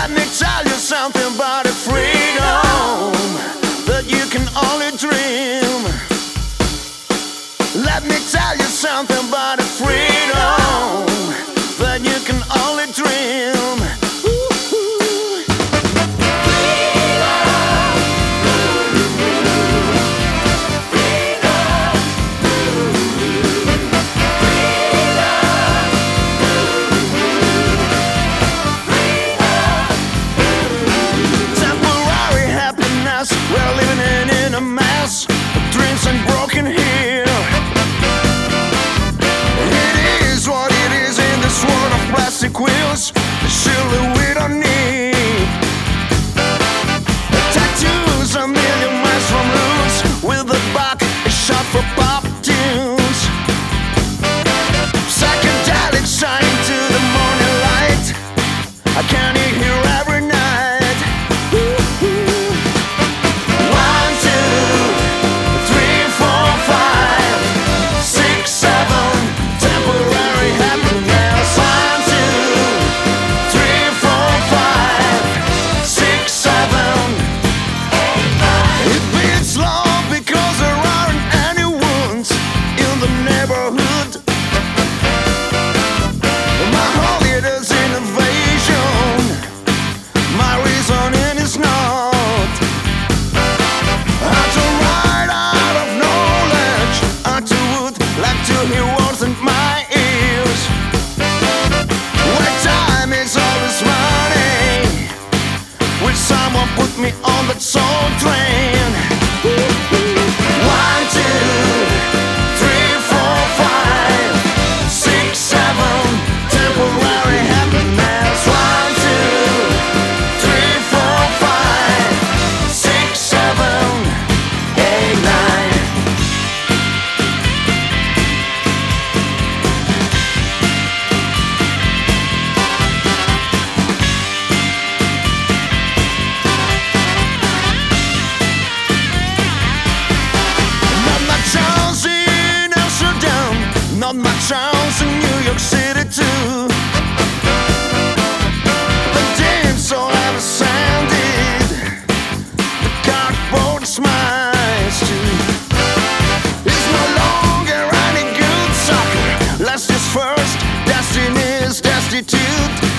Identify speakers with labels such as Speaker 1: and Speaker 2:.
Speaker 1: Let me tell you something about a freedom that you can only dream. Let me tell you something about a freedom that you can only dream. We're living in a mess, dreams and broken here. It is what it is in this world of plastic wheels. Surely we don't need tattoos a million miles from loose, with the back a shot for pop tunes. Psychedelic shine to the morning light. I can't hear every night. Someone put me on that soul train. 1, 2, 3, 4, 5, 6, 7. Temporary happiness. 1, 2, 3, 4, 5, 6, 7, 8, 9. Not much else in New York City too. The days all ever sanded, the cardboard smiles too. It's no longer any good soccer. Last is first, destiny is destitute.